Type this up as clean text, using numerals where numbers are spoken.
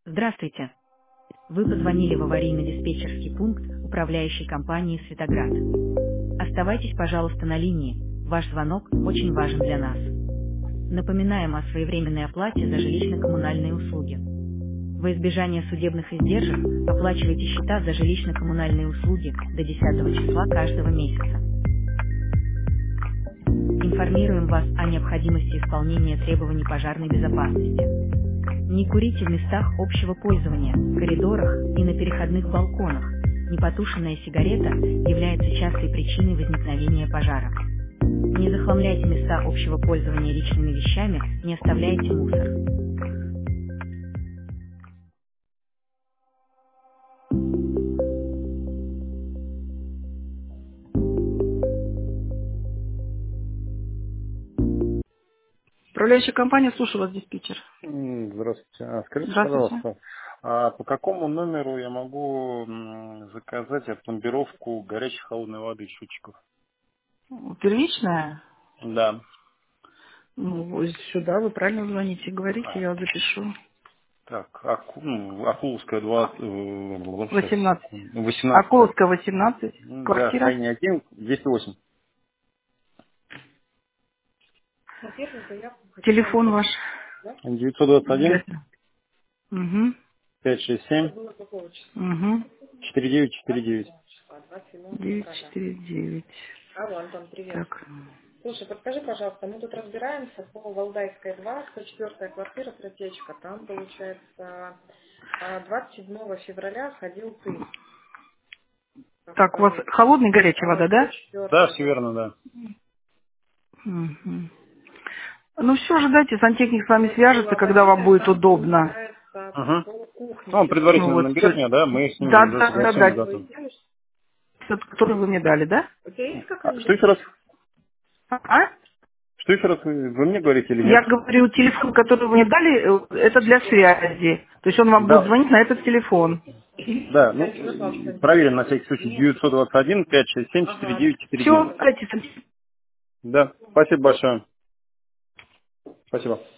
Здравствуйте. Вы позвонили в аварийно-диспетчерский пункт управляющей компании «Светоград». Оставайтесь, пожалуйста, на линии. Ваш звонок очень важен для нас. Напоминаем о своевременной оплате за жилищно-коммунальные услуги. Во избежание судебных издержек оплачивайте счета за жилищно-коммунальные услуги до 10 числа каждого месяца. Информируем вас о необходимости исполнения требований пожарной безопасности. Не курите в местах общего пользования, коридорах и на переходных балконах. Непотушенная сигарета является частой причиной возникновения пожара. Не захламляйте места общего пользования личными вещами, не оставляйте мусор. Управляющая компания, слушаю вас, диспетчер. Здравствуйте. Скажите, Здравствуйте. пожалуйста, а по какому номеру я могу заказать отпломбировку горячей холодной воды счетчиков? Первичная? Да. Ну, вот сюда вы правильно звоните, говорите, я запишу. Так, Акуловская 20, сейчас, 18. 18. Акуловская, 18. Да, Квартира. крайний 1, 208. Телефон ваш. 921 Угу. 567 Угу. 4949. 949. Алло, Антон, привет. Так. Слушай, подскажи, пожалуйста, мы тут разбираемся по Валдайская 2, 104-я квартира, протечка. Там, получается, 27 февраля ходил ты. Так, у вас холодная и горячая вода, да? Да, 104-я, все да. верно, да. Угу. Ну все, ожидайте, сантехник с вами Вот свяжется, когда вам водитель будет там, удобно. получается, Угу. по кухне Он сегодня. Ну предварительно вот, наберет меня, да, мы с да, ним да, да, согласуем да, дату. тот, который вы мне дали, да? У тебя есть Что какая-нибудь... еще раз? А? Что еще раз вы мне говорите или нет? Я говорю, телефон, который вы мне дали, это для связи. То есть он вам будет Да, звонить на этот телефон. да, Скажите, пожалуйста, проверим на всякий случай. 921 567 ага. 4949. Все, давайте. Да, спасибо большое. Спасибо.